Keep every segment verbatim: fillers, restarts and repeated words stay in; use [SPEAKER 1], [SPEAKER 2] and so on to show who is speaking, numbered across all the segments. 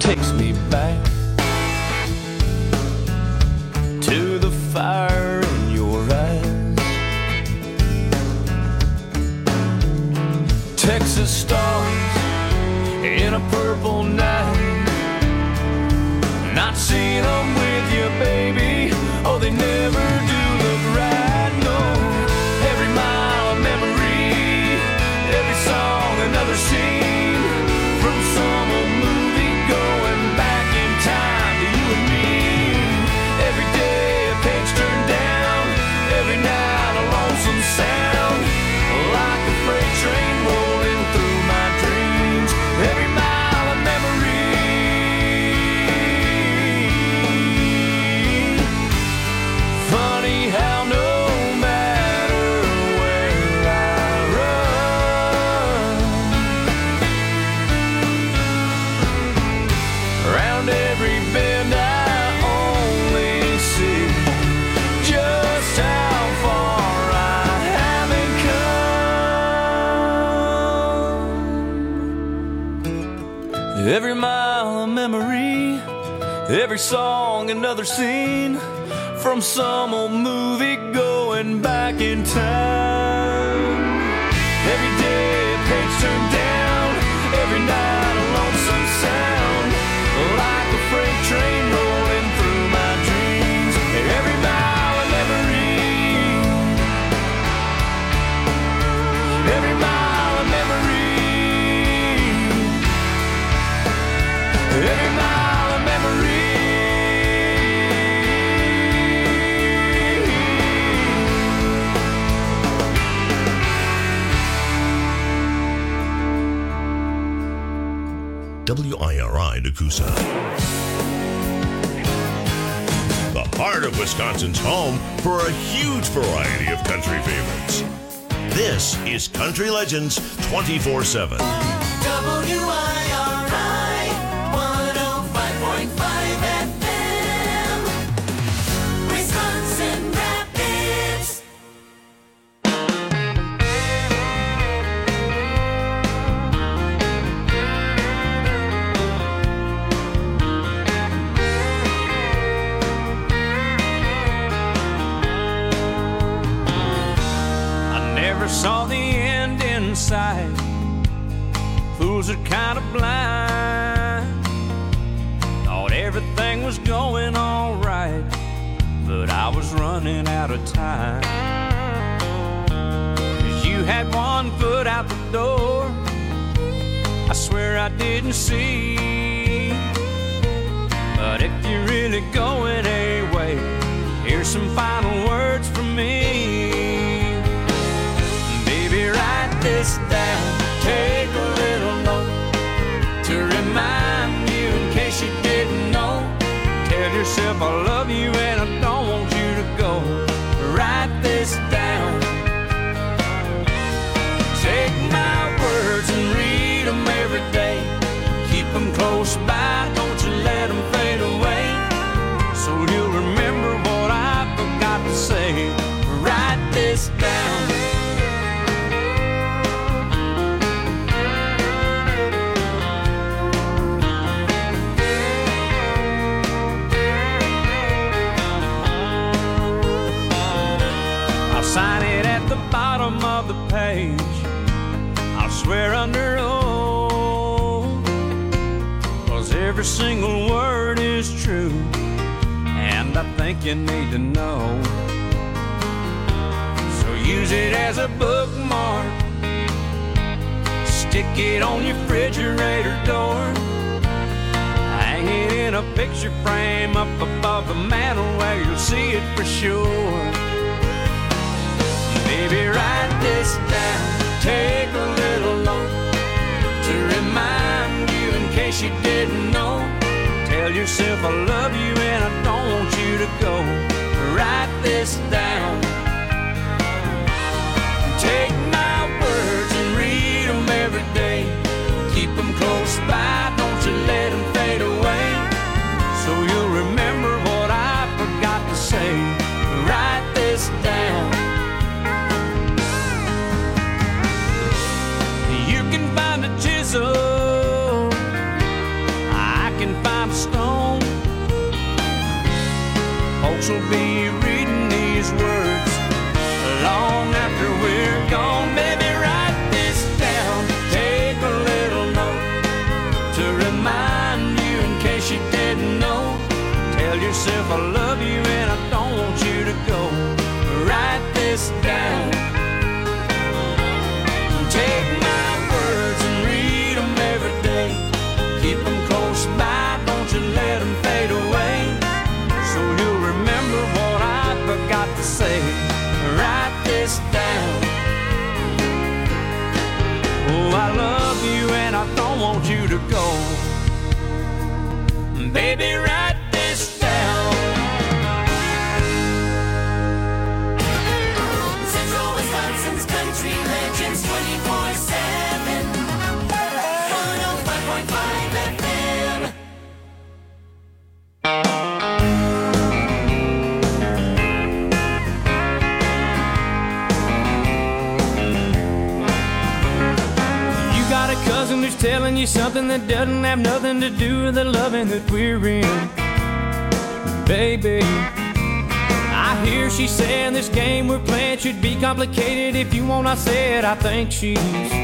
[SPEAKER 1] takes me back to the fire in your eyes. Texas stars in a purple night, not seeing them with you, baby. Oh, they never do look right, no. Every mile of memory, every song another scene from some old movie going back in time to you and me. Every day a page turned down, every night a lonesome sound, like a freight train rolling through my dreams. Every mile of memory. Funny how no matter where I run, around every bend I only see just how far I haven't come. Every mile of memory, every song another scene from some old movie going back in time. Every day a page turned down, every night a lonesome sound, like a freight train rolling through my dreams. Every mile a memory, every mile a memory, every mile a memory.
[SPEAKER 2] W I R I Nakusa. The heart of Wisconsin's home for a huge variety of country favorites. This is Country Legends twenty-four seven.
[SPEAKER 3] W I R I one oh five point five F M, Wisconsin Rapids.
[SPEAKER 1] Saw the end in sight. Fools are kind of blind. Thought everything was going all right, but I was running out of time. 'Cause you had one foot out the door, I swear I didn't see. But if you're really going away, here's some final words from me. Write this down, take a little note to remind you in case you didn't know. Tell yourself I love you and I don't want you to go. Write this down. Take my words and read them every day. Keep them close by, don't you let them fade away. So you'll remember what I forgot to say. Write this down. Sign it at the bottom of the page. I'll swear under oath, 'cause every single word is true, and I think you need to know. So use it as a bookmark, stick it on your refrigerator door, hang it in a picture frame up above the mantle where you'll see it for sure. Baby, write this down, take a little note to remind you in case you didn't know. Tell yourself I love you and I don't want you to go. Write this down. Take my words and read them every day. Keep them close by, don't you let them fade away. So you'll remember what I forgot to say. Write this down. You can find a chisel, I can find a stone. Folks will be reading these words long after we're gone. Baby, write this down, take a little note to remind you in case you didn't know. Tell yourself I love you and I don't want you to go. Write this down. Take my words and read them every day. Keep them close by, don't you let them fade away. So you'll remember what I forgot to say. Write this down. Oh, I love you and I don't want you to go. Baby, write this down.
[SPEAKER 3] Central Wisconsin's Country Legends twenty-four seven. one oh five point five F M.
[SPEAKER 1] You got a cousin who's telling you something that doesn't have nothing to do with the loving that we're in. Baby, I hear she saying this game we're playing should be complicated. If you want, I said I think she's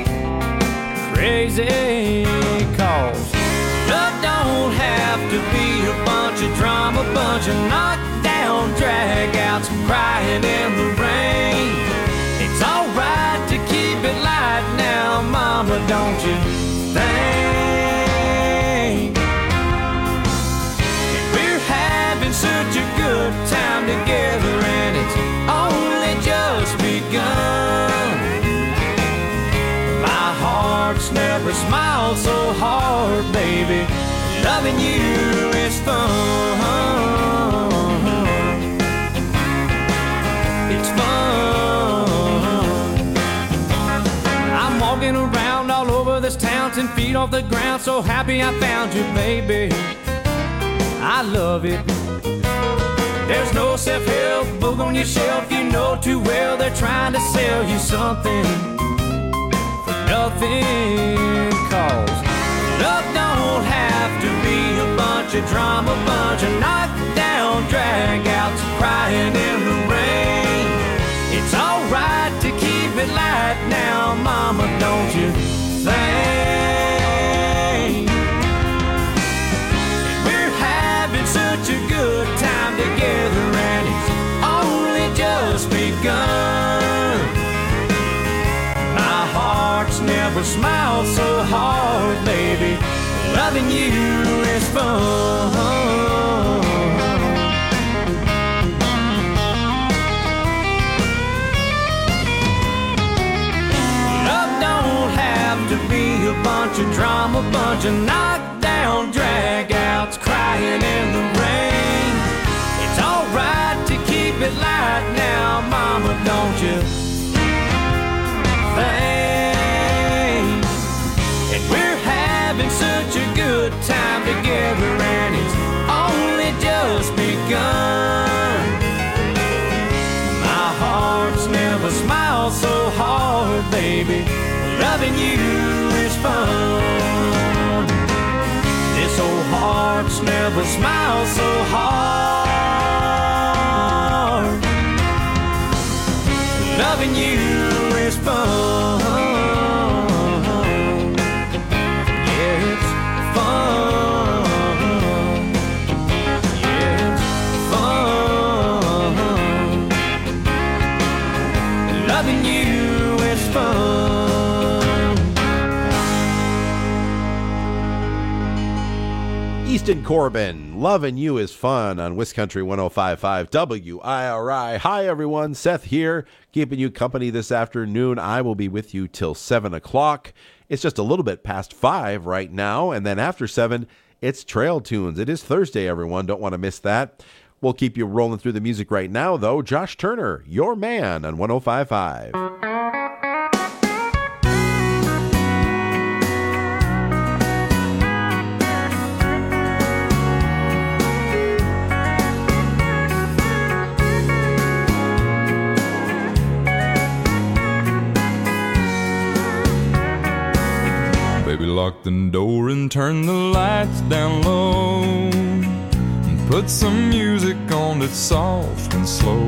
[SPEAKER 1] crazy. Cause love don't have to be a bunch of drama, bunch of knockdown dragouts, crying in the rain. It's alright to keep it light now, mama, don't you think? We're having such a good time together and it's only just begun. My heart's never smiled so hard, baby. Loving you is fun. It's fun. I'm walking around all over this town, ten feet off the ground, so happy I found you, baby. I love it. There's no self-help book on your shelf. You know too well they're trying to sell you something for nothing. Cause love don't have to be a bunch of drama, bunch of knockdown dragouts, crying in the rain. It's alright to keep it light now, mama, don't you think? We're having such a good time together and it's only just begun. My heart's never smiled so hard, baby. Loving you is fun. Love don't have to be a bunch of drama, bunch of knockdown dragouts, crying in the rain. It's alright to keep it light now, mama, don't you think? And we're having such a good time together and it's only just begun. My heart's never smiled so hard, baby. Loving you is fun. This old heart's never smiled so hard. Loving you is fun. Yeah, it's fun. Yeah, it's fun. Loving you is fun.
[SPEAKER 4] Easton Corbin, loving you is fun on Wiscountry one oh five point five W I R I. Hi, everyone. Seth here, keeping you company this afternoon. I will be with you till seven o'clock. It's just a little bit past five right now, and then after seven, it's Trail Tunes. It is Thursday, everyone. Don't want to miss that. We'll keep you rolling through the music right now, though. Josh Turner, Your Man on one oh five point five.
[SPEAKER 5] Baby, lock the door and turn the lights down low. Put some music on that's soft and slow.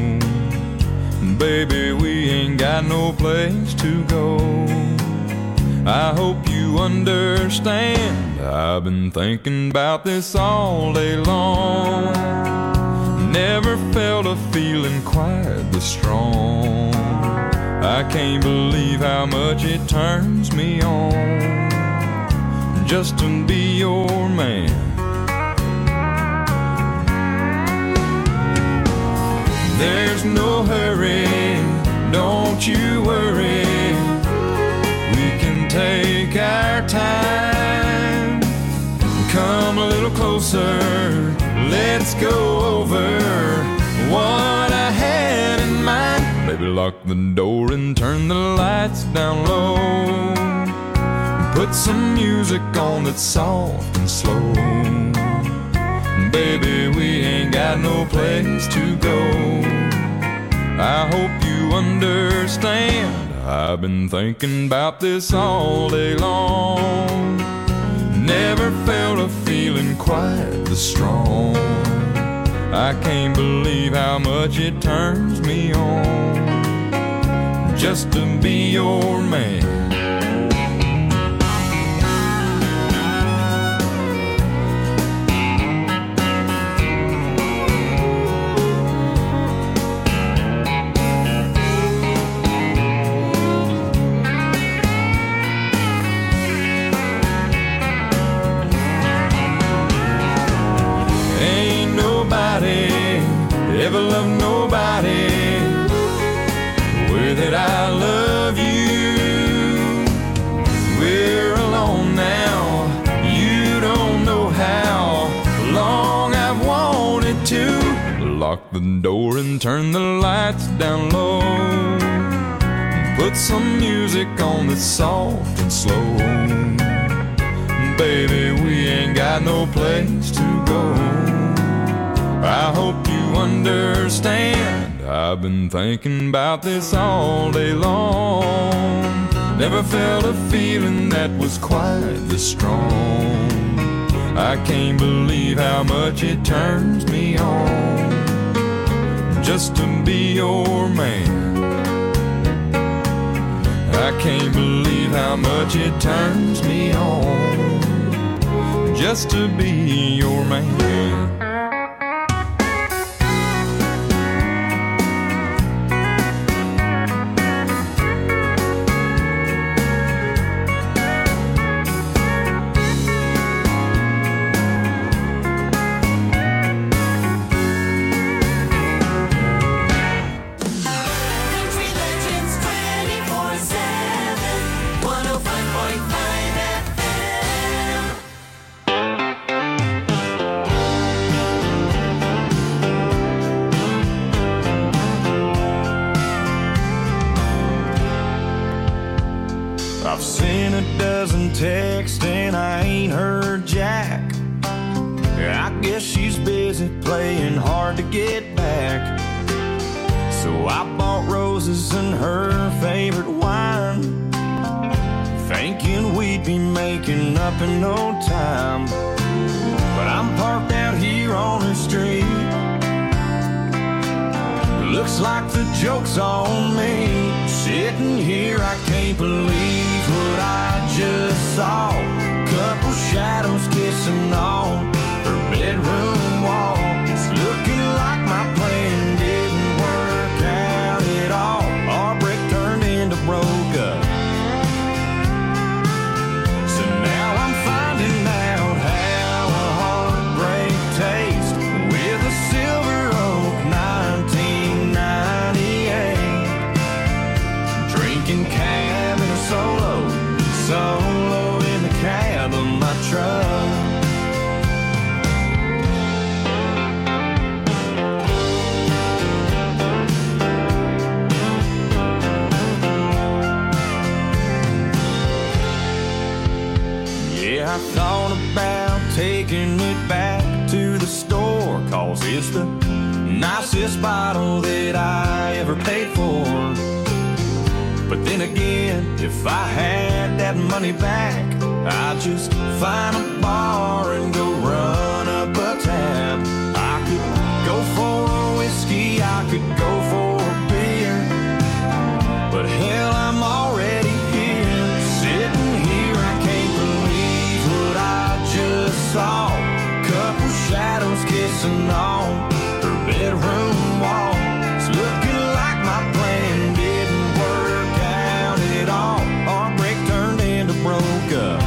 [SPEAKER 5] Baby, we ain't got no place to go. I hope you understand. I've been thinking about this all day long. Never felt a feeling quite this strong. I can't believe how much it turns me on just to be your man. There's no hurry, don't you worry. We can take our time. Come a little closer, let's go over what I had in mind. Baby, lock the door and turn the lights down low. Put some music on that's soft and slow. Baby, we ain't got no place to go. I hope you understand. I've been thinking about this all day long. Never felt a feeling quite this strong. I can't believe how much it turns me on just to be your man. Ever love nobody way that I love you. We're alone now. You don't know how long I've wanted to. Lock the door and turn the lights down low. Put some music on that's soft and slow. Baby, we ain't got no place to go. I hope you understand. I've been thinking about this all day long. Never felt a feeling that was quite this strong. I can't believe how much it turns me on just to be your man. I can't believe how much it turns me on just to be your man.
[SPEAKER 1] I've seen a dozen texts and I ain't heard Jack. I guess she's busy playing hard to get back. So I bought roses and her favorite wine, thinking we'd be making up in no time. But I'm parked out here on her street. Looks like the joke's on me. Sitting here, I can't believe what I just saw. Couple shadows kissing on her bedroom wall. It's looking like my plan didn't work out at all. Our break turned into broke up. So now I'm finding out how a heartbreak tastes with a Silver Oak nineteen ninety-eight. Drinking cab in a solo, solo in the cab of my truck. Yeah, I thought about taking it back to the store, 'cause it's the nicest bottle that I ever paid for. But then again, if I had that money back, I'd just find a bar and go run up a tab.
[SPEAKER 5] saw couple shadows kissing on her bedroom wall. It's looking like my plan didn't work out at all. Heartbreak turned into broke up.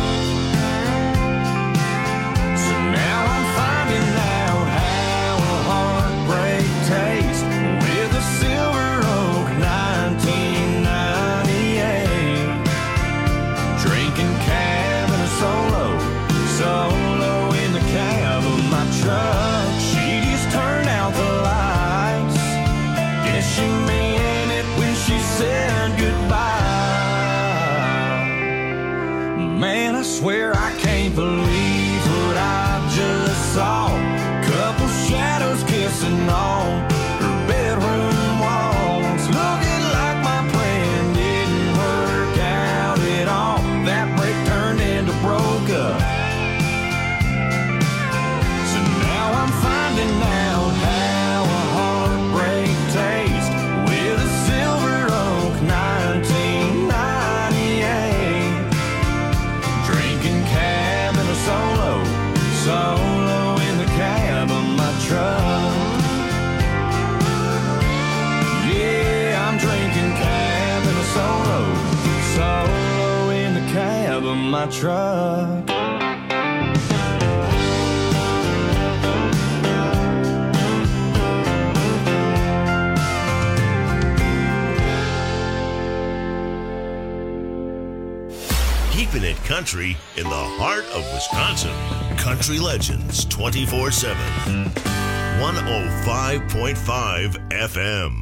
[SPEAKER 5] So now I'm finding out how a heartbreak tastes with a Silver Oak nineteen ninety-eight. Drinking cab and a solo, solo in the cab of my truck. She just turned out the lights. Guess she meant it when she said goodbye. Man, I swear I can't believe what I just saw. Couple shadows kissing on her bedroom walls. Looking like my plan didn't work out at all. That break turned into broke up. So now I'm finding out how a heartbreak tastes with a Silver Oak nineteen ninety-eight. Drinking cab and a solo, solo in the cab of my truck. Yeah, I'm drinking cab and a solo, solo in the cab of my truck.
[SPEAKER 2] Keeping it country in the heart of Wisconsin. Country Legends twenty-four seven. one oh five point five F M.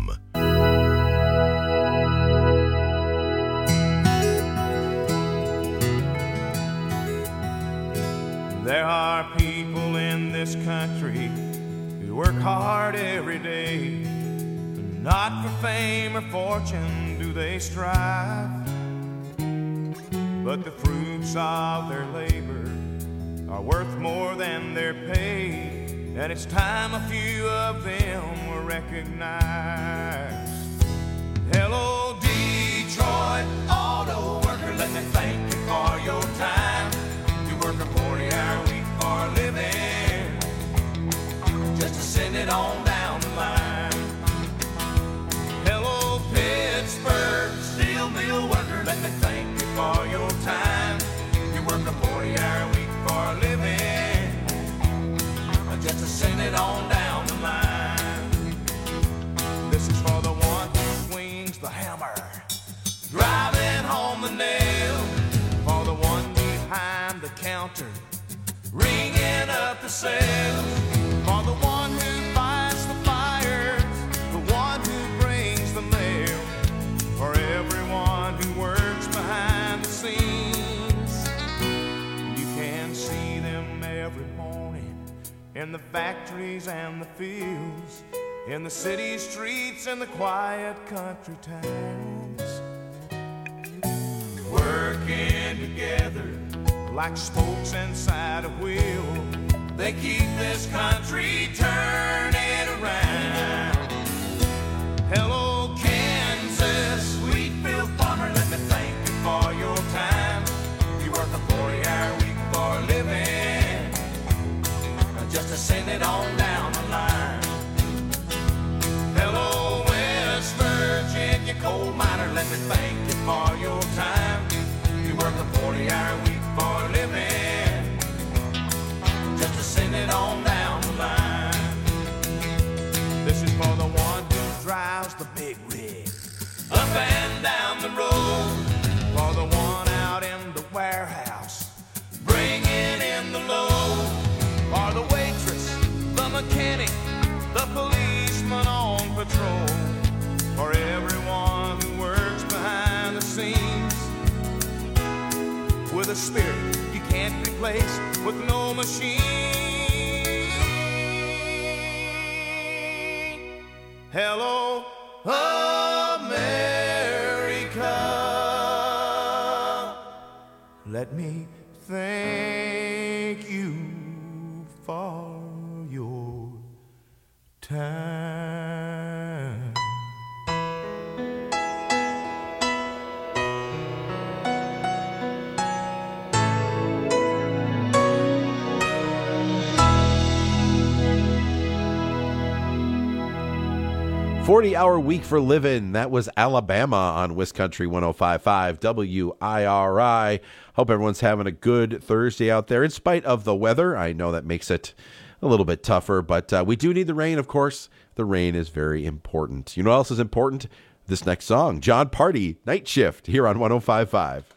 [SPEAKER 5] There are people in this country who work hard every day. Not for fame or fortune do they strive, but the fruits of their labor are worth more than their pay, and it's time a few of them were recognized. Hello, Detroit auto worker, let me thank you for your time. You work a forty-hour week for a living, just to send it on down the line. Hello, Pittsburgh steel mill worker, let me thank you for your time. You work a forty-hour week for a living, just to send it on down the line. This is for the one who swings the hammer, driving home the nail. For the one behind the counter, ringing up the sales. For the one who fights the fires, the one who brings the mail. For everyone who works behind the scenes, you can see them every morning in the factories and the fields, in the city streets and the quiet country towns, working together like spokes inside a wheel. They keep this country turning around. Hello, Kansas, Wheatfield farmer, let me thank you for your time. You work a forty-hour week for a living, just to send it on down the line. Hello, West Virginia coal miner, let me thank you for your time. You work a forty-hour week for a living, just to send it on down the line. This is for the one who drives the big rig up and down the road. For the one out in the warehouse, bringing in the load. For the waitress, the mechanic, the policeman on patrol. For everyone who works behind the scenes, with a spirit you can't replace with no machine. Hello, America. Let me thank you for your time.
[SPEAKER 4] forty-hour week for living. That was Alabama on Wiscountry one oh five point five W I R I. Hope everyone's having a good Thursday out there in spite of the weather. I know that makes it a little bit tougher, but uh, we do need the rain, of course. The rain is very important. You know what else is important? This next song, John Party, Night Shift, here on one oh five point five.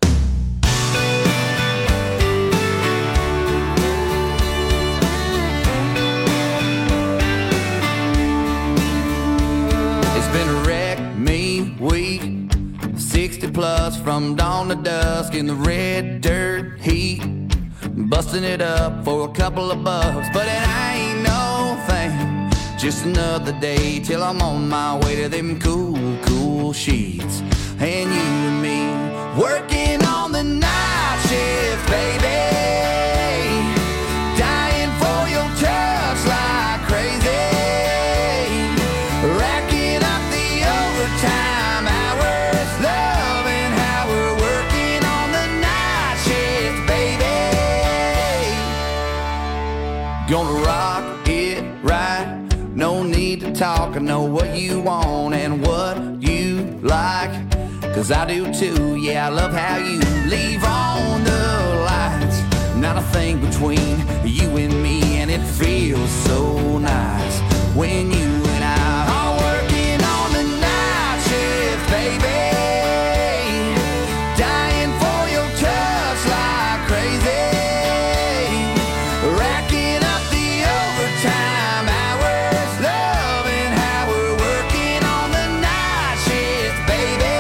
[SPEAKER 6] Been a wreck me week, sixty plus from dawn to dusk in the red dirt heat, busting it up for a couple of bucks, but it ain't no thing, just another day till I'm on my way to them cool, cool sheets, and you and me working on the night shift, baby, dying for your touch like crazy. Time hours, loving how we're working on the night shift, baby. Gonna rock it right, no need to talk. I know what you want and what you like, cause I do too. Yeah, I love how you leave on the lights, not a thing between you and me, and it feels so nice when you and I are working on the night shift, baby, dying for your touch like crazy, racking up the overtime hours, loving how we're working on the night shift, baby.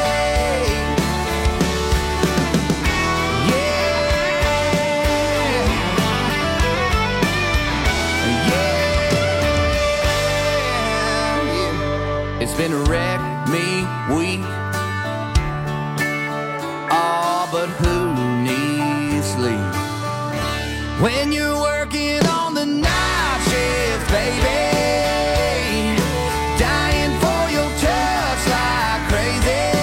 [SPEAKER 6] Yeah, yeah, yeah. It's been a wreck me week. Oh, but who needs sleep when you're working on the night shift, baby, dying for your touch like crazy,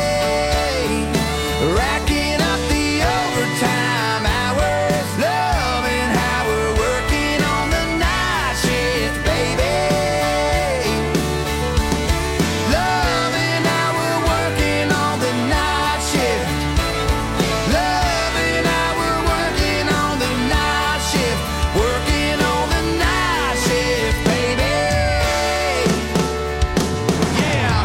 [SPEAKER 6] racking up the overtime hours, loving how we're working on the night shift, baby. Loving how we're working on the night shift. Loving how we're working on the night shift. Working on the night shift, baby. Yeah.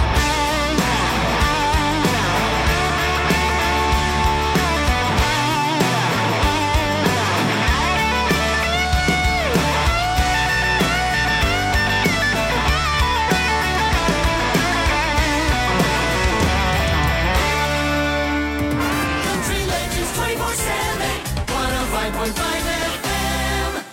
[SPEAKER 3] Country Legends twenty-four seven, one oh five point five F M.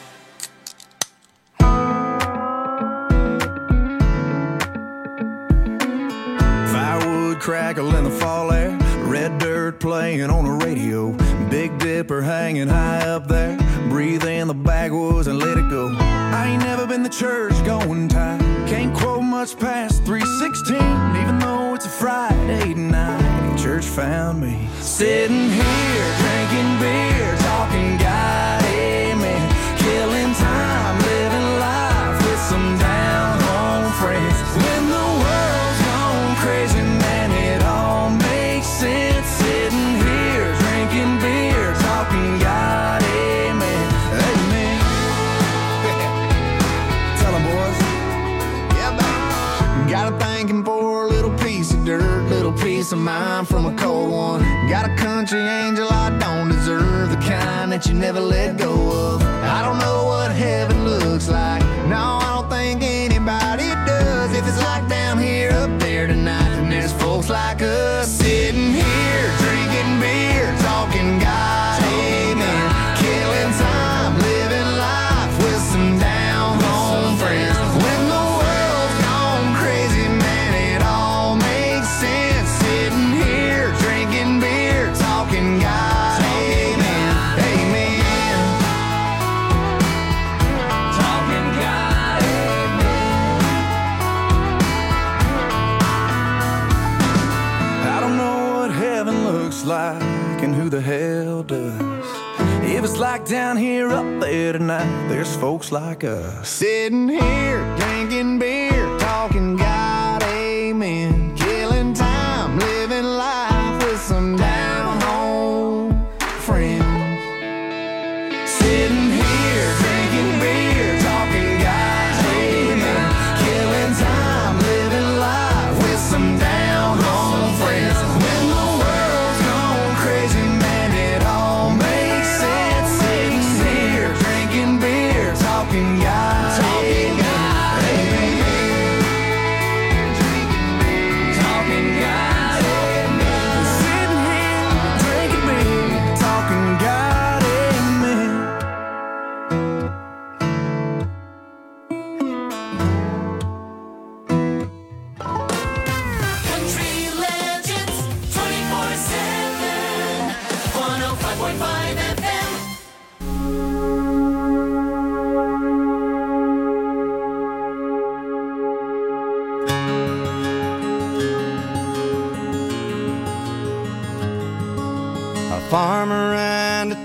[SPEAKER 5] Firewood crackle in the fall air, red dirt playing on the radio, Big Dipper hanging high up there, breathe in the backwoods and let it go. I ain't never been the church going type, can't quote much past three sixteen, even though it's a Friday night. Church found me sitting here drinking beer, talking God, amen, killing time, living life with some down home friends. When the world's gone crazy, man, it all makes sense. Sitting here drinking beer, talking God, amen, amen. Tell 'em, boys. Yeah, man. Got a thanking for a little piece of dirt, little piece of mind from a cold one. Got a country angel I don't deserve, the kind that you never let go of. I don't know what heaven looks like, no, I don't think anybody does. If it's like down here, up there tonight, then there's folks like us sitting here drinking beer, talking God, amen, killing time, living life with some down home friends. When the world's gone crazy, man, it all makes sense. Sitting here drinking beer, talking God, amen, amen, talking God, amen. I don't know what heaven looks like and who the hell does. If it's like down here, up there tonight, there's folks like us sitting here drinking beer, talking God, amen.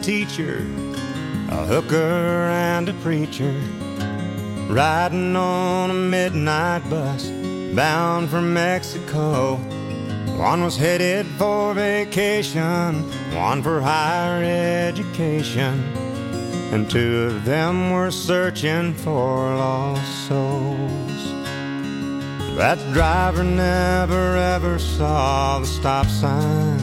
[SPEAKER 7] teacher, a hooker and a preacher, riding on a midnight bus bound for Mexico. One was headed for vacation, one for higher education, and two of them were searching for lost souls. That driver never ever saw the stop sign,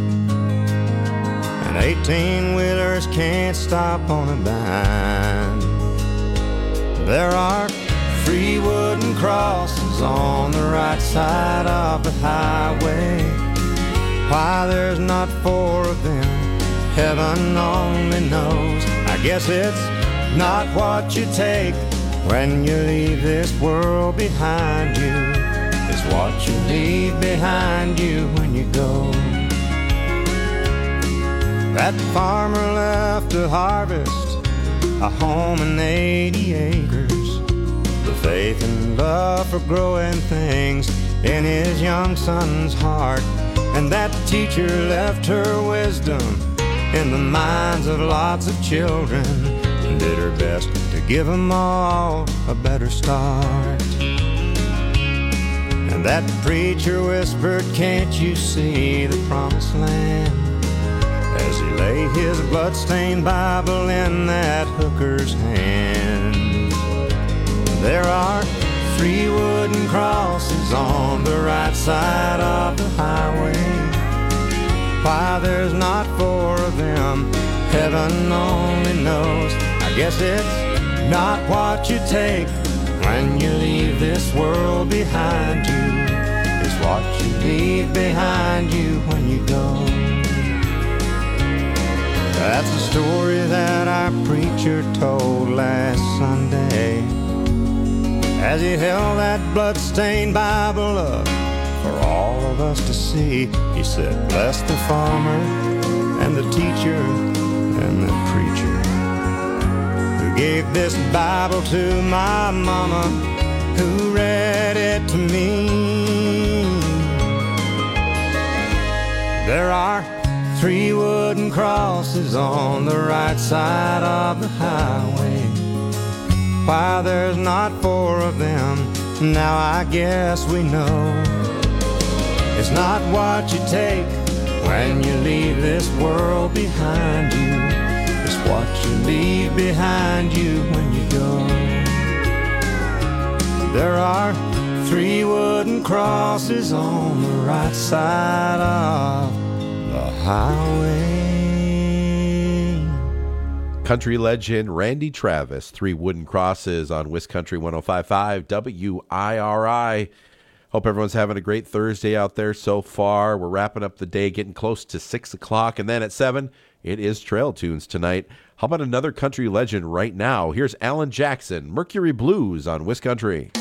[SPEAKER 7] and eighteen-wheelers can't stop on a dime. There are three wooden crosses on the right side of the highway. Why there's not four of them, heaven only knows. I guess it's not what you take when you leave this world behind you. It's what you leave behind you when you go. That farmer left to harvest a home and eighty acres, the faith and love for growing things in his young son's heart. And that teacher left her wisdom in the minds of lots of children, and did her best to give them all a better start. And that preacher whispered, can't you see the promised land, as he lay his bloodstained Bible in that hooker's hands. There are three wooden crosses on the right side of the highway. Why there's not four of them, heaven only knows. I guess it's not what you take when you leave this world behind you. It's what you leave behind you when you go. That's the story that our preacher told last Sunday, as he held that bloodstained Bible up for all of us to see. He said, bless the farmer and the teacher and the preacher who gave this Bible to my mama, who read it to me. There are three wooden crosses on the right side of the highway. Why there's not four of them, now I guess we know. It's not what you take when you leave this world behind you. It's what you leave behind you when you go. There are three wooden crosses on the right side of the highway.
[SPEAKER 4] Country legend Randy Travis, Three Wooden Crosses on WisCountry one oh five point five W I R I. Hope everyone's having a great Thursday out there so far. We're wrapping up the day, getting close to six o'clock, and then at seven, it is Trail Tunes tonight. How about another country legend right now? Here's Alan Jackson, Mercury Blues on WisCountry.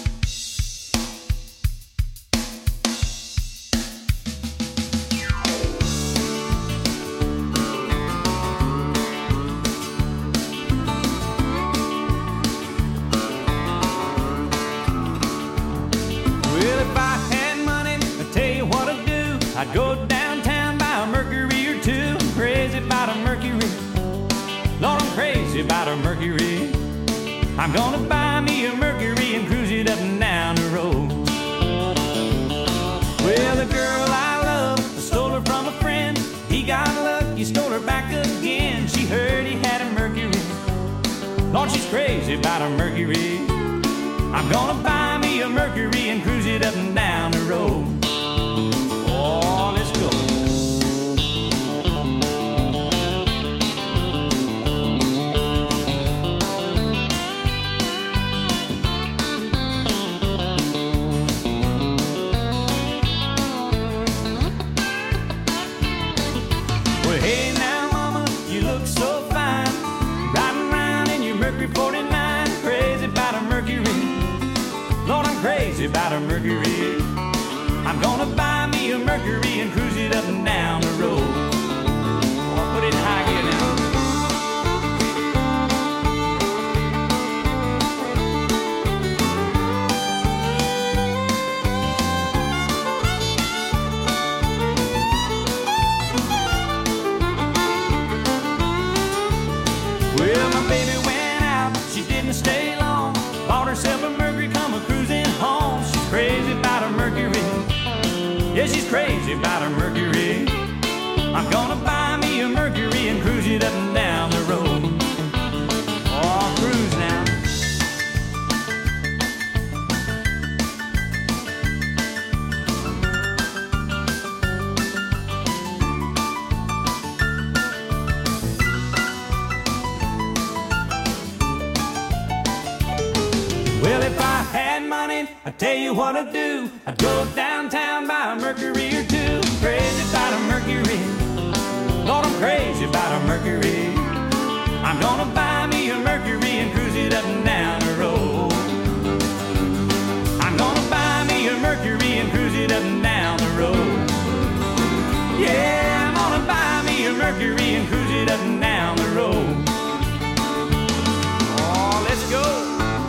[SPEAKER 1] I'd go downtown, buy a Mercury or two. I'm crazy about a Mercury. Lord, I'm crazy about a Mercury. I'm gonna buy me a Mercury and cruise it up and down the road. Well, the girl I love, I stole her from a friend. He got lucky, stole her back again. She heard he had a Mercury. Lord, she's crazy about a Mercury. I'm gonna buy me a Mercury and cruise it up and down the road. Oh, let's go. Well, hey now, mama, you look so fine, riding around in your Mercury forty-nine. Crazy about a Mercury. Lord, I'm crazy about a Mercury. I'm gonna buy me a Mercury and cruise it up and down the road. Oh, put it in high gear now. to stay long. Bought herself a Mercury, come a cruising home. She's crazy about her Mercury. Yeah, she's crazy about her Mercury. I'm gonna buy me a Mercury and cruise it up and down the road. Oh, cruise now. Well, if I had money, I'd tell you what I'd do. I'd go downtown, buy a Mercury or two. Crazy about a Mercury. Lord, I'm crazy about a Mercury. I'm gonna buy me a Mercury and cruise it up and down the road. I'm gonna buy me a Mercury and cruise it up and down the road. Yeah, I'm gonna buy me a Mercury and cruise it up and down the road. Oh, let's go.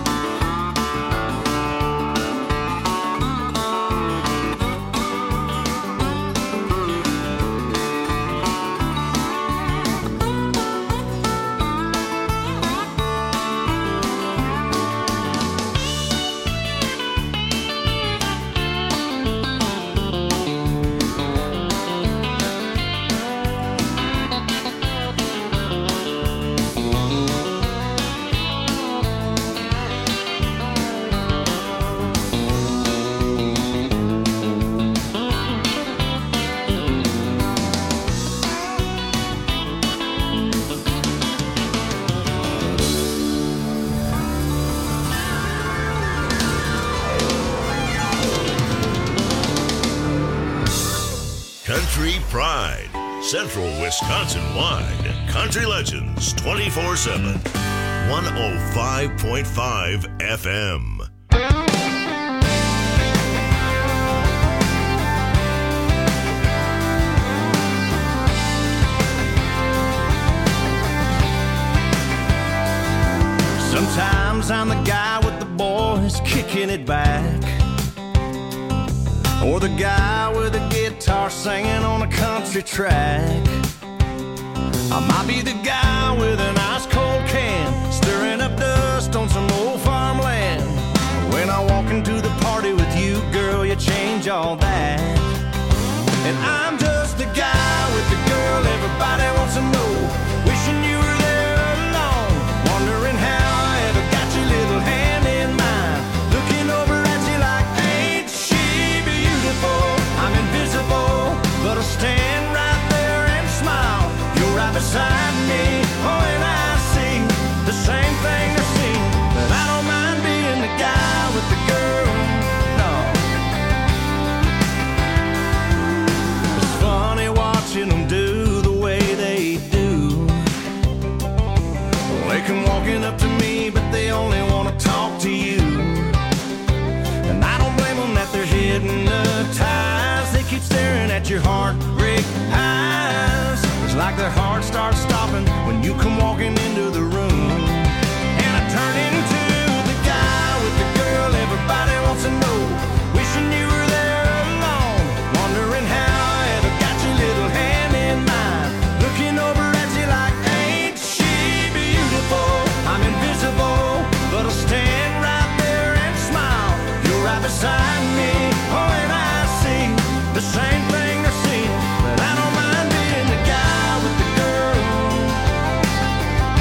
[SPEAKER 2] Country Pride, Central Wisconsin-wide. Country Legends twenty-four seven. one oh five point five F M.
[SPEAKER 7] Sometimes I'm the guy with the boys kicking it back, or the guy with a guitar singing on a country track. I might be the guy with an ice cold can, stirring up dust on some old farmland. When I walk into the party with you, girl, you change all that. And I'm just the guy with the girl everybody wants to know, wishing you were there alone, wondering how I ever got your little hand in mine, looking over at you like, ain't she beautiful? I'm invisible, but I'll stand right there and smile. You're right beside me, oh, and I see the same thing I see. But I don't mind being the guy with the girl, no. It's funny watching them do the way they do. They come walking up to me, but they only want to talk to you. And I don't blame them that they're hypnotized. They keep staring at your heartbreak eyes. It's like their heart starts stopping when you come walking into the room. And I turn into the guy with the girl everybody wants to know, wishing you were there alone, wondering how I ever got your little hand in mine, looking over at you like, ain't she beautiful? I'm invisible, but I'll stand right there and smile. You're right beside me, oh, and I see the same thing they're seeing. But I don't mind being the guy with the girl.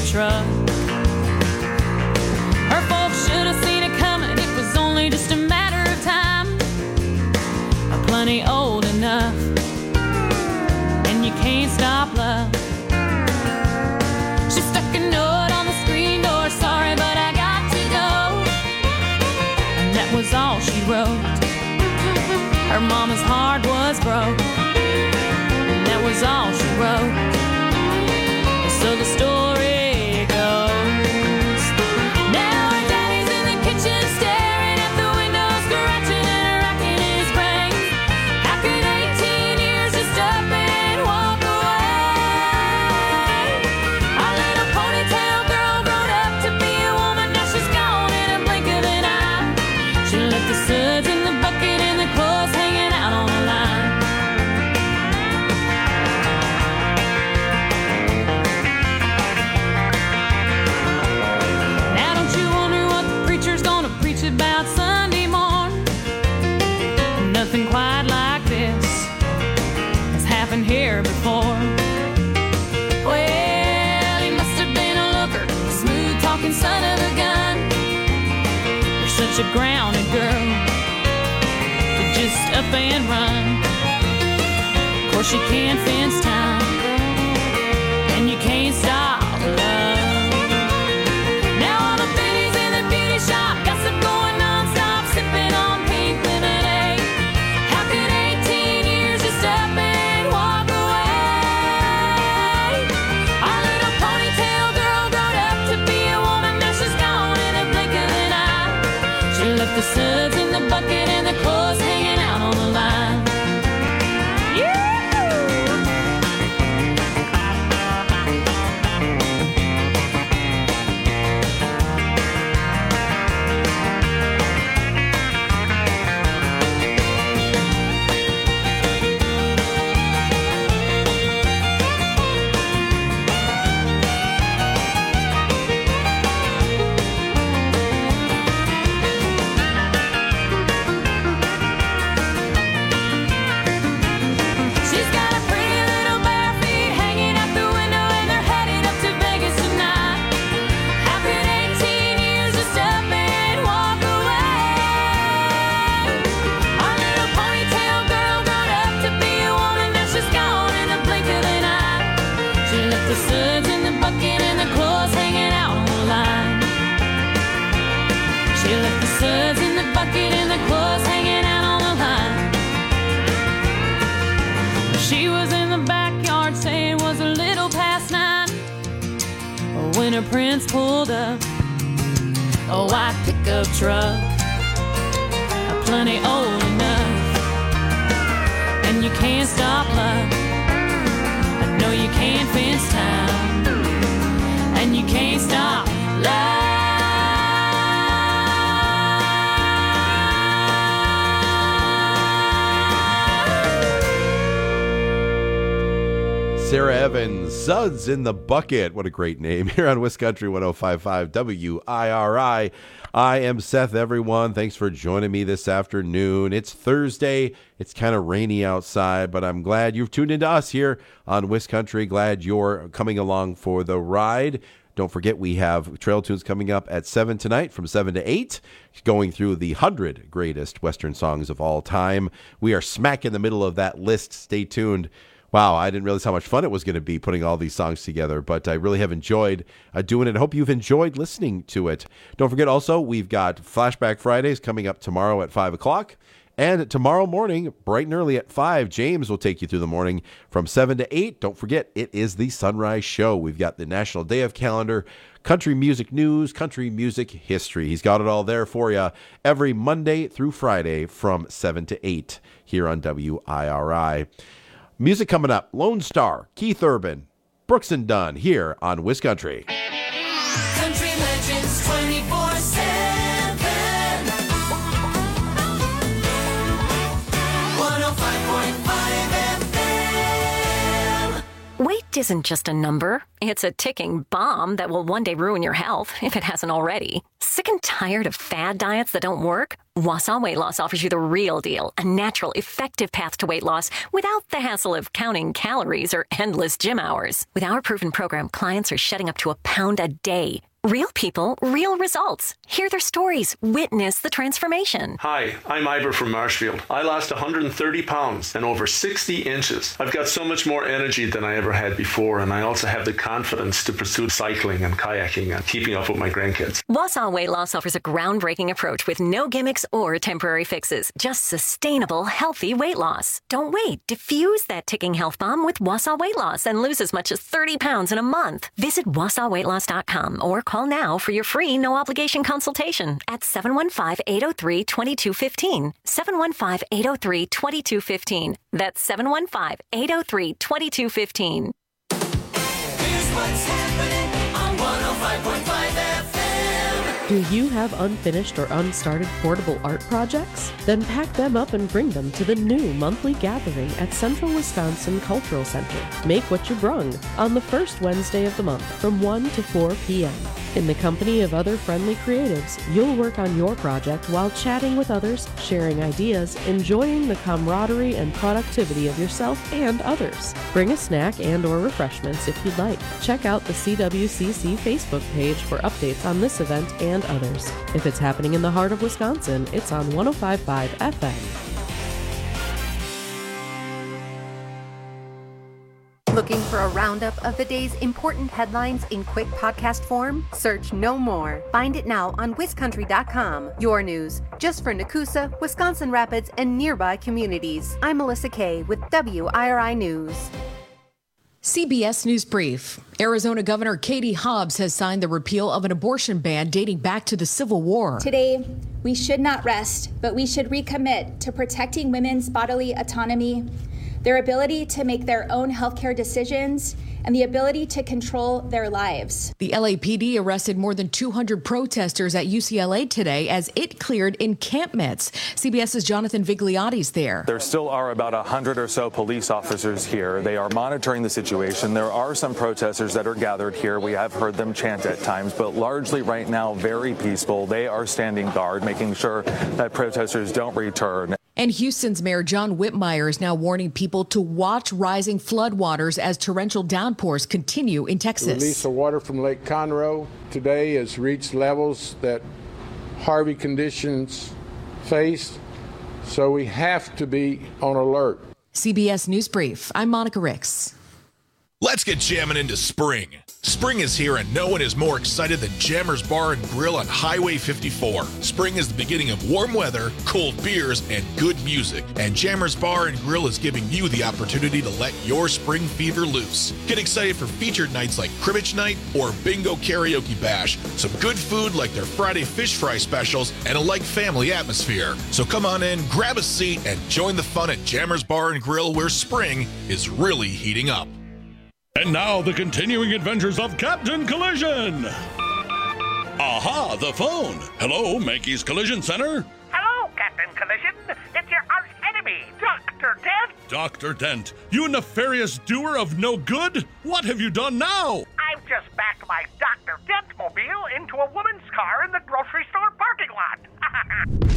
[SPEAKER 8] truck. Her folks should have seen it coming. It was only just a matter of time. I'm plenty old enough, and you can't stop love. She stuck a note on the screen door. Sorry, but I got to go. And that was all she wrote. Her mama's heart was broke. And that was all she wrote. So the story goes. Now her daddy's in the kitchen staring at the window, scratching and racking his brain. How could eighteen years just up and walk away? Our little ponytail girl grown up to be a woman. Now she's gone in a blink of an eye. She left the suds in the bucket and the clothes hanging out on the line. Now don't you wonder what the preacher's gonna preach about Sunday morn? Nothing quite like this has happened here before. Well, he must have been a looker, a smooth-talking son of a gun. You're such a grounded girl to just up and run. Of course you can't fence time, and you can't stop love. Now all the pennies in the beauty shop, gossip going non-stop, sipping on pink lemonade. How could eighteen years just up and walk away? Our little ponytail girl grown up to be a woman. Now she's gone in a blink of an eye. She left the suds in the bucket and the clothes hanging out on the line. She's got a pretty little bare feet hanging out the window, and they're headed up to Vegas tonight. How could eighteen years just up and walk away? Our little ponytail girl grown up to be a woman. Now she's gone in a blink of an eye. She left the suds in the bucket and the clothes hanging out on the line. She left the suds in the bucket and the clothes hanging out on the line. She was in the backyard saying it was a little past nine when her prince pulled up a white pickup truck, plenty old enough, and you can't stop love. I know you can't fence time, and you can't stop love.
[SPEAKER 4] Sarah Evans, Suds in the Bucket. What a great name. Here on Wisconsin one oh five point five W I R I. I am Seth, everyone. Thanks for joining me this afternoon. It's Thursday. It's kind of rainy outside, but I'm glad you've tuned into us here on Wisconsin. Glad you're coming along for the ride. Don't forget, we have Trail Tunes coming up at seven tonight from seven to eight, going through the one hundred greatest Western songs of all time. We are smack in the middle of that list. Stay tuned. Wow, I didn't realize how much fun it was going to be putting all these songs together, but I really have enjoyed uh, doing it. I hope you've enjoyed listening to it. Don't forget also, we've got Flashback Fridays coming up tomorrow at five o'clock. And tomorrow morning, bright and early at five, James will take you through the morning from seven to eight. Don't forget, it is the Sunrise Show. We've got the National Day of Calendar, country music news, country music history. He's got it all there for you every Monday through Friday from seven to eight here on W I R I. Music coming up, Lone Star, Keith Urban, Brooks and Dunn here on Wisconsin.
[SPEAKER 3] Country Legends twenty-four seven. one oh five point five F M.
[SPEAKER 9] Weight isn't just a number. It's a ticking bomb that will one day ruin your health, if it hasn't already. Sick and tired of fad diets that don't work? Wausau Weight Loss offers you the real deal, a natural, effective path to weight loss without the hassle of counting calories or endless gym hours. With our proven program, clients are shedding up to a pound a day. Real people, real results. Hear their stories. Witness the transformation.
[SPEAKER 10] Hi, I'm Ivor from Marshfield. I lost one hundred thirty pounds and over sixty inches. I've got so much more energy than I ever had before, and I also have the confidence to pursue cycling and kayaking and keeping up with my grandkids.
[SPEAKER 9] Wausau Weight Loss offers a groundbreaking approach with no gimmicks or temporary fixes. Just sustainable, healthy weight loss. Don't wait. Diffuse that ticking health bomb with Wausau Weight Loss and lose as much as thirty pounds in a month. Visit wausau weight loss dot com or call now for your free no-obligation consultation at seven one five, eight oh three, two two one five. seven one five, eight oh three, two two one five. That's seven one five, eight oh three, two two one five.
[SPEAKER 3] Here's what's happening on one oh five point five F M.
[SPEAKER 11] Do you have unfinished or unstarted portable art projects? Then pack them up and bring them to the new monthly gathering at Central Wisconsin Cultural Center. Make what you brung on the first Wednesday of the month from one to four p.m. In the company of other friendly creatives, you'll work on your project while chatting with others, sharing ideas, enjoying the camaraderie and productivity of yourself and others. Bring a snack and or refreshments if you'd like. Check out the C W C C Facebook page for updates on this event and others. If it's happening in the heart of Wisconsin, it's on one oh five point five F M.
[SPEAKER 12] Looking for a roundup of the day's important headlines in quick podcast form? Search No More. Find it now on wiscountry dot com. Your news, just for Nakusa, Wisconsin Rapids, and nearby communities. I'm Melissa Kay with W I R I News.
[SPEAKER 13] C B S News Brief. Arizona Governor Katie Hobbs has signed the repeal of an abortion ban dating back to the Civil War.
[SPEAKER 14] Today, we should not rest, but we should recommit to protecting women's bodily autonomy, their ability to make their own healthcare decisions, and the ability to control their lives.
[SPEAKER 13] The L A P D arrested more than two hundred protesters at U C L A today as it cleared encampments. CBS's Jonathan Vigliotti's there.
[SPEAKER 15] There still are about one hundred or so police officers here. They are monitoring the situation. There are some protesters that are gathered here. We have heard them chant at times, but largely right now very peaceful. They are standing guard, making sure that protesters don't return.
[SPEAKER 13] And Houston's Mayor John Whitmire is now warning people to watch rising floodwaters as torrential downpours continue in Texas.
[SPEAKER 16] The release of water from Lake Conroe today has reached levels that Harvey conditions face, so we have to be on alert.
[SPEAKER 13] C B S News Brief. I'm Monica Ricks.
[SPEAKER 17] Let's get jamming into spring. Spring is here and no one is more excited than Jammers Bar and Grill on Highway fifty-four. Spring is the beginning of warm weather, cold beers, and good music. And Jammers Bar and Grill is giving you the opportunity to let your spring fever loose. Get excited for featured nights like Cribbage Night or Bingo Karaoke Bash. Some good food like their Friday fish fry specials and a like family atmosphere. So come on in, grab a seat, and join the fun at Jammers Bar and Grill where spring is really heating up.
[SPEAKER 18] And now the continuing adventures of Captain Collision. Aha, the phone. Hello, Mankey's Collision Center.
[SPEAKER 19] Hello, Captain Collision. It's your arch enemy, Doctor Dent.
[SPEAKER 18] Doctor Dent, you nefarious doer of no good. What have you done now?
[SPEAKER 19] I've just backed my Doctor Dent mobile into a woman's car in the grocery store parking lot.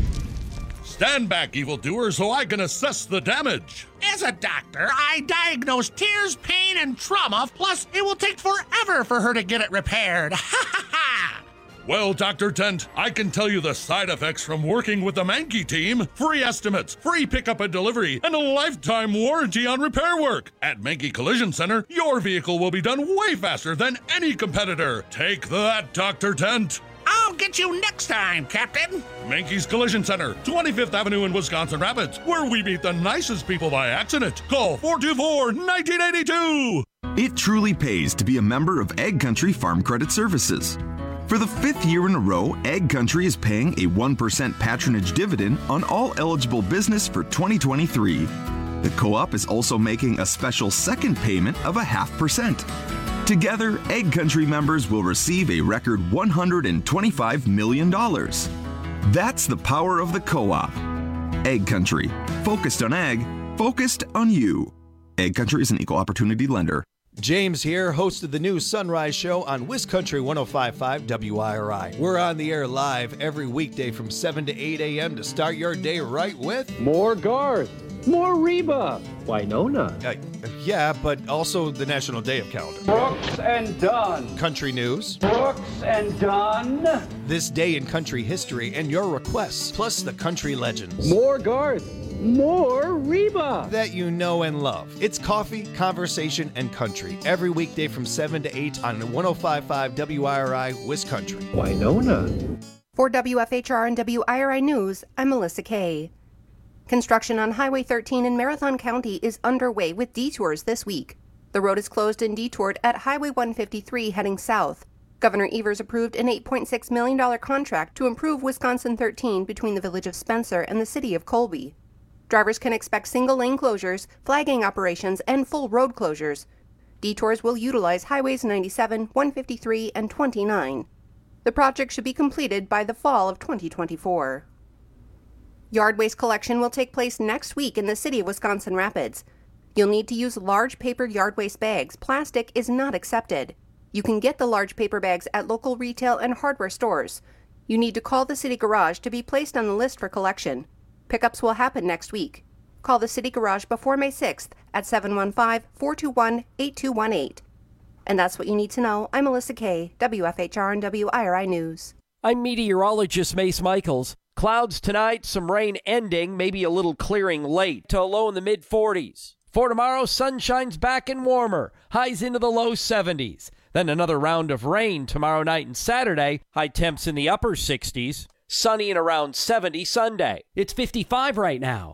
[SPEAKER 18] Stand back, evildoer, so I can assess the damage.
[SPEAKER 19] As a doctor, I diagnose tears, pain, and trauma. Plus, it will take forever for her to get it repaired.
[SPEAKER 18] Well, Doctor Dent, I can tell you the side effects from working with the Mankey team. Free estimates, free pickup and delivery, and a lifetime warranty on repair work. At Mankey Collision Center, your vehicle will be done way faster than any competitor. Take that, Doctor Dent.
[SPEAKER 19] I'll get you next time, Captain.
[SPEAKER 18] Mankey's Collision Center, twenty-fifth Avenue in Wisconsin Rapids, where we meet the nicest people by accident. Call four two four, nineteen eighty-two.
[SPEAKER 20] It truly pays to be a member of Ag Country Farm Credit Services. For the fifth year in a row, Ag Country is paying a one percent patronage dividend on all eligible business for twenty twenty-three. The co-op is also making a special second payment of a half percent. Together, Ag Country members will receive a record one hundred twenty-five million dollars. That's the power of the co-op. Ag Country, focused on ag, focused on you. Ag Country is an equal opportunity lender.
[SPEAKER 21] James here, host of the new Sunrise Show on WisCountry one oh five point five W I R I. We're on the air live every weekday from seven to eight a.m. to start your day right with...
[SPEAKER 22] More Garth, more Reba, Winona.
[SPEAKER 21] Uh, yeah, but also the National Day of Calendar.
[SPEAKER 22] Brooks and Dunn.
[SPEAKER 21] Country news.
[SPEAKER 22] Brooks and Dunn.
[SPEAKER 21] This day in country history and your requests, plus the country legends.
[SPEAKER 22] More Garth. More Reba
[SPEAKER 21] that you know and love. It's coffee, conversation, and country every weekday from seven to eight on one oh five point five W I R I WisCountry.
[SPEAKER 22] Winona.
[SPEAKER 12] For W F H R and W I R I News, I'm Melissa Kay. Construction on Highway thirteen in Marathon County is underway with detours this week. The road is closed and detoured at Highway one fifty-three heading south. Governor Evers approved an eight point six million dollars contract to improve Wisconsin thirteen between the village of Spencer and the city of Colby. Drivers can expect single-lane closures, flagging operations, and full road closures. Detours will utilize Highways ninety-seven, one fifty-three, and twenty-nine. The project should be completed by the fall of twenty twenty-four. Yard waste collection will take place next week in the city of Wisconsin Rapids. You'll need to use large paper yard waste bags. Plastic is not accepted. You can get the large paper bags at local retail and hardware stores. You need to call the city garage to be placed on the list for collection. Pickups will happen next week. Call the City Garage before May sixth at seven one five, four two one, eight two one eight. And that's what you need to know. I'm Melissa Kay, W F H R and W I R I News.
[SPEAKER 23] I'm meteorologist Mace Michaels. Clouds tonight, some rain ending, maybe a little clearing late to a low in the mid forties. For tomorrow, sunshine's back and warmer, highs into the low seventies. Then another round of rain tomorrow night and Saturday, high temps in the upper sixties. Sunny and around seventy Sunday. It's fifty-five right now.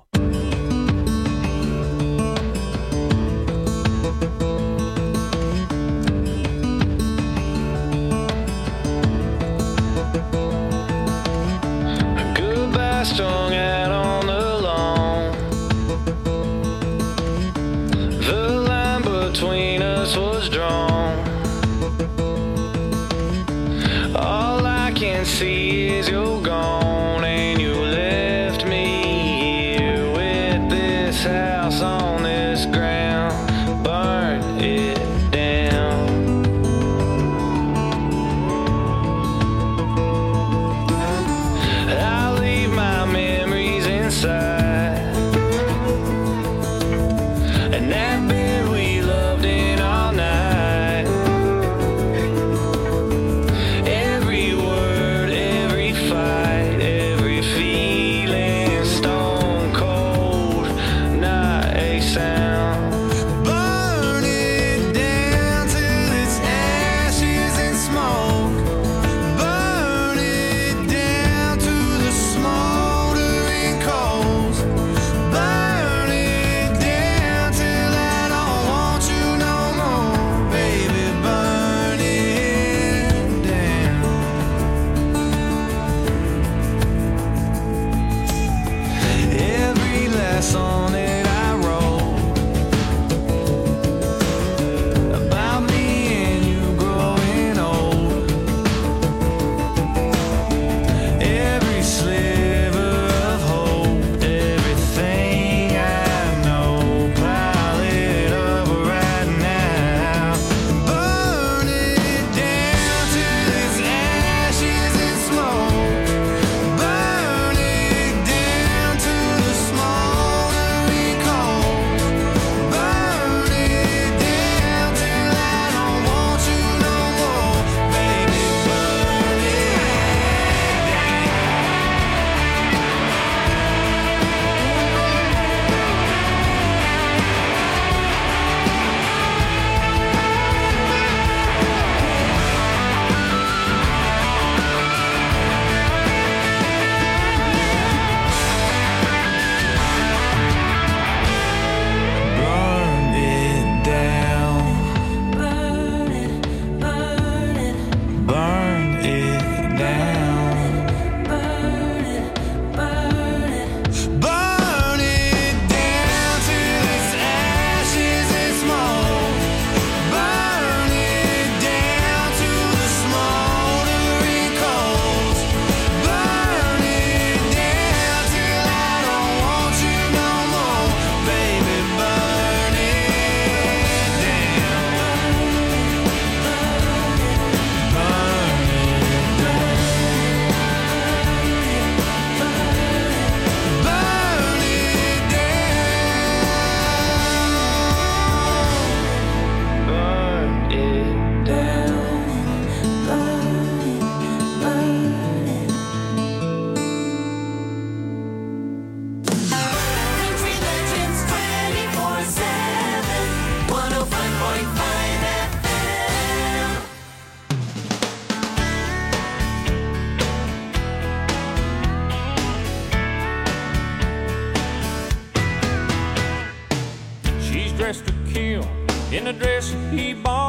[SPEAKER 1] Goodbye, strung out on the lawn. The line between us was drawn. All I can see is your gone, and you left me here with this house on this ground. Burn it down. I leave my memories inside, and that bed we loved in all night. Every word, every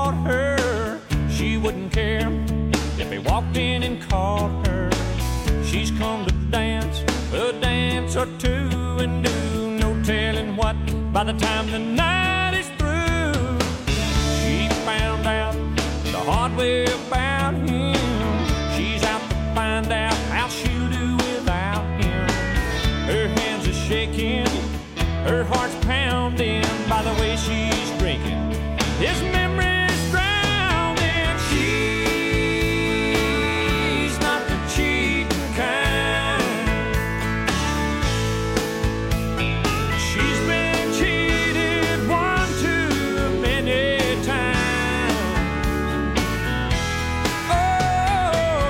[SPEAKER 1] taught her she wouldn't care if he walked in and caught her. She's come to dance a dance or two and do no telling what by the time the night is through. She found out the hard way about him. She's out to find out how she'll do without him. Her hands are shaking, her heart's pounding by the way she's drinking. His memory's drowned and she's not the cheating kind. She's been cheated one too many times. Oh,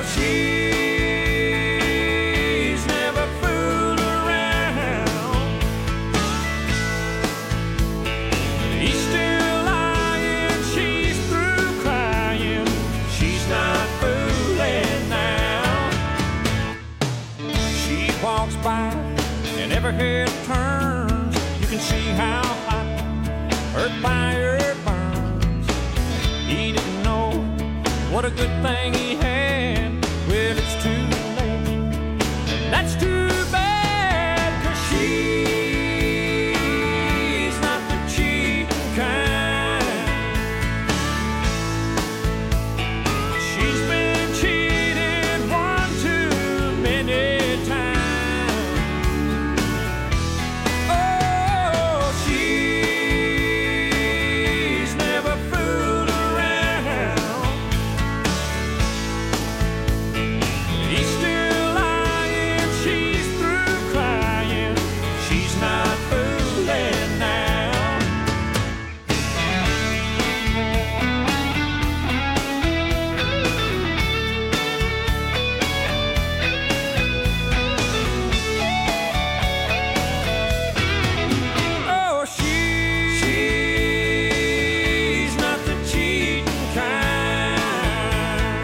[SPEAKER 1] she's never fooled around. He's still lying, she's through crying. She's not fooling now. She walks by and every head turns. You can see how hot her fire burns. He didn't know what a good thing he had. Well, it's too late. And that's too bad, 'cause she's not the cheating kind. She's been cheated one too many times. Oh, she's never fooled around. He's still lying, she's through crying. She's not fooling now. Oh, she- she's not the cheating kind.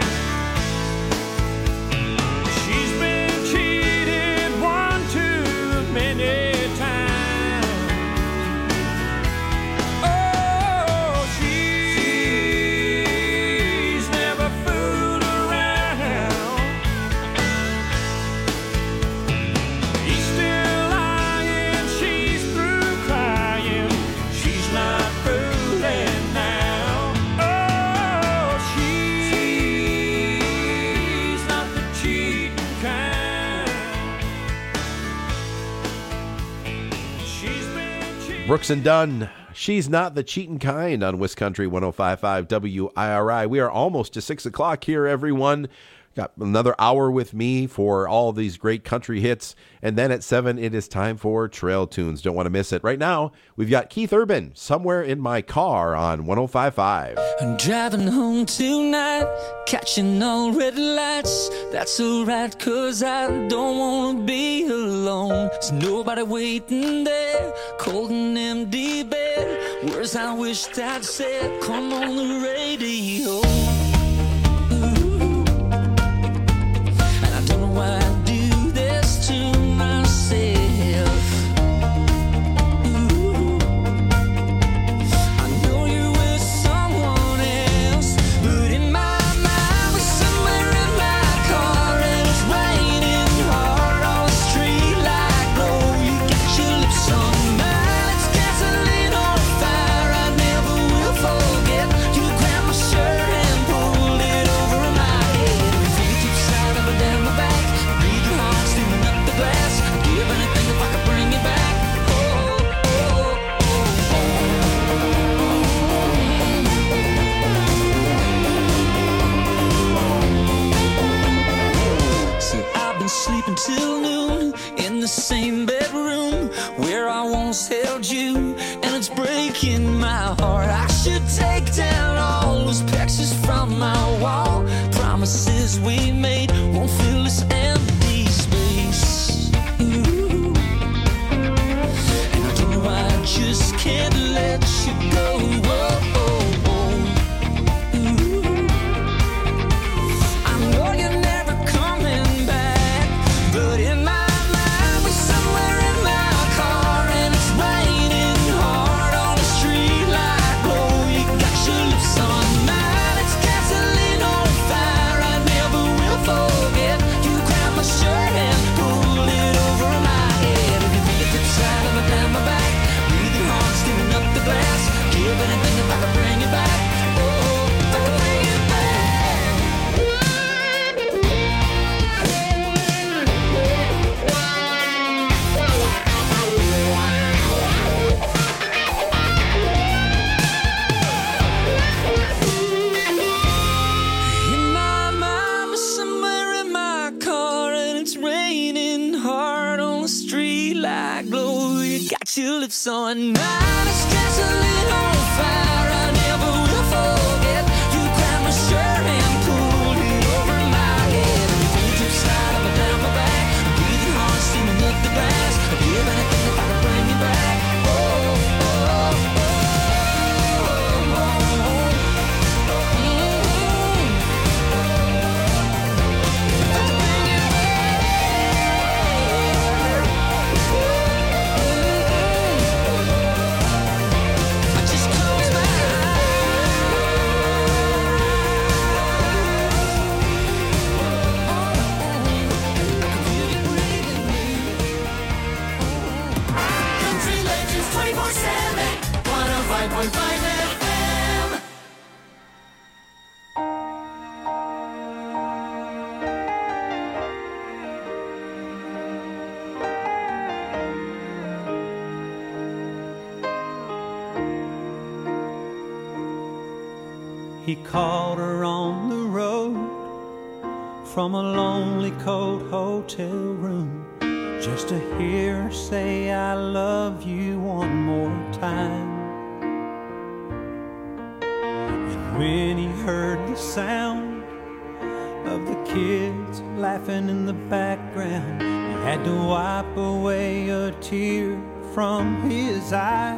[SPEAKER 1] She's been cheated one too many times. Oh, she's never fooled around. He's still lying, she's through crying. She's not fooling now. Oh, she's not the cheating kind. She's been cheated.
[SPEAKER 4] Brooks and Dunn, she's not the cheating kind on West Country one oh five point five W I R I. We are almost to six o'clock here, everyone. Got another hour with me for all these great country hits. And then at seven, it is time for Trail Tunes. Don't want to miss it. Right now, we've got Keith Urban, Somewhere in My Car on one oh five point five.
[SPEAKER 2] I'm driving home tonight, catching all red lights. That's alright, cause I don't wanna be alone. There's nobody waiting there, cold and empty bed. Words I wished I'd said, come on the radio. Why I do this to myself? Ooh. I know you're with someone else, but in my mind we're somewhere in my car and it's raining hard on the street like glow. You got your lips on mine, it's gasoline on fire. I never will forget. You grabbed my shirt and pulled it over my head. Fingertips side up and down my back. Glass, give anything if I could bring you back. Oh, oh, oh, oh. See, I've been sleeping till noon in the same bedroom where I once held you, and it's breaking my heart. I should take down all those pictures from my wall. Promises we made won't fill this empty space. I just can't let you go. Whoa, oh, oh. Ooh. I know you're never coming back, but in my mind we're somewhere in my car and it's raining hard on the street like glow. You got your lips on mine. tulips. So a night of stress, a little fire I never will forget. You grabbed my shirt and pulled it over my head. You pulled your side up and down my back. I'm breathing hard, steaming up the grass. I'll give anything if I can bring you back. Oh, oh, oh, oh.
[SPEAKER 5] He called her on the road from a lonely cold hotel room just to hear her say I love you one more time. And when he heard the sound of the kids laughing in the background, he had to wipe away a tear from his eye.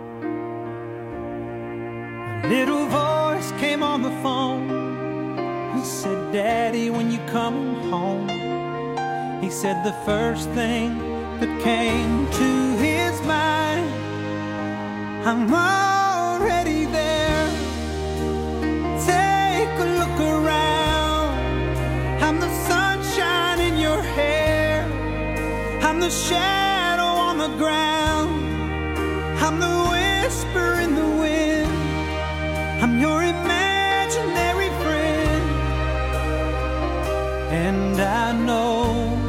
[SPEAKER 5] A little voice came on the phone and said, Daddy, when you come home? He said the first thing that came to his mind, I'm already there. Take a look around. I'm the sunshine in your hair. I'm the shadow on the ground. I'm the whisper in the wind. I'm your imaginary friend. And I know